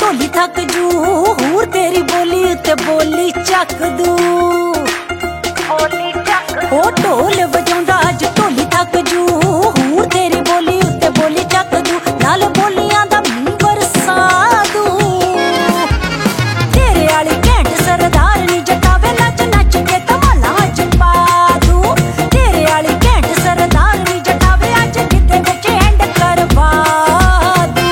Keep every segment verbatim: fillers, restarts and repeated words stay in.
ढोली थक जू हूर तेरी बोली उत्ते बोली चक दू ओ ढोल बजाउंदा अज ढोली थक जू हूर तेरी बोली उत्ते बोली चक दू नाल बोलियां दा मीं बरसा दू तेरे आली घैंट सरदारनी जटावे नच नच के धमाला अज पा दू तेरे आली घैंट सरदारनी जटावे अज गिद्दे विच एंड करवा दू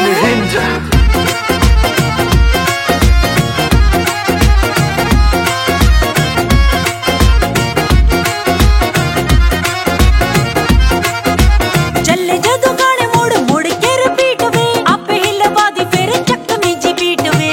चले जदों गाने मुड़ मुड़ के रिपीट वे आपे हिलवा दी फिर चकमी जी बीट वे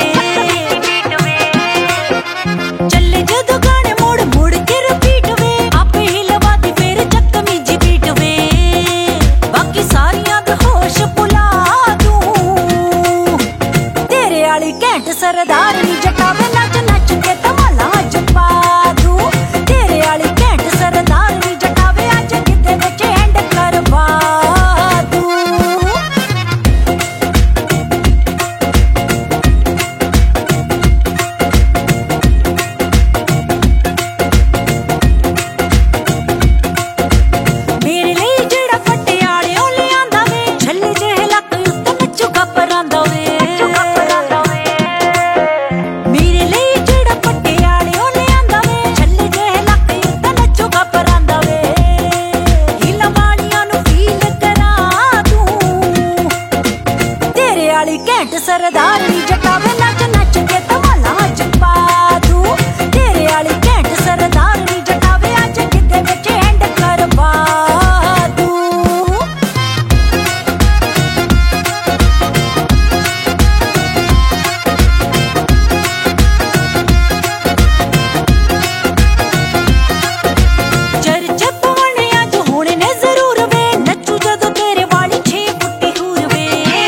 चले जदों गाने मुड़ मुड़ के रिपीट वे आपे हिलवा दी फिर चकमी जी बीट वे बाकी सारियां दे होश भुला दूं तेरे आली घैंट सरदारनी जटावे नच नच के धमाला अज पा दूं तेरे आली घैंट सरदारनी जटावे अज गिद्दे विच एंड करवा दूं मेरे लिए जेड़ा पटियालियों लियांदा वे छल्ले जेह लक उत्ते नचूगा परांदा वे मेरे लिए जेड़ा पटियालियों लियांदा वे छल्ले जेह लक उत्ते नचूगा परांदा वे हिला वालियां नूं फील करा दूं तेरे आली घैंट सरदारनी जटावे नच नच के धमाला अज पा दूं तेरे आली घैंट सरदारनी जटावे अज गिद्दे विच एंड करवा दूं चर्चे पवने अज होने ने जरूर वे नचू जदों तेरे वाली छे फुट्टी हूर वे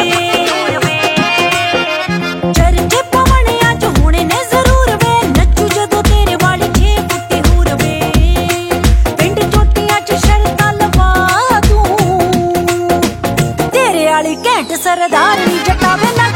चर्चे पवने अज होने ने जरूर वे नचू जदों तेरे वाली छे फुट्टी हूर वे पिंड चोटियां च शर्तां लवा दूं तेरे आली घैंट सरदारनी जटावे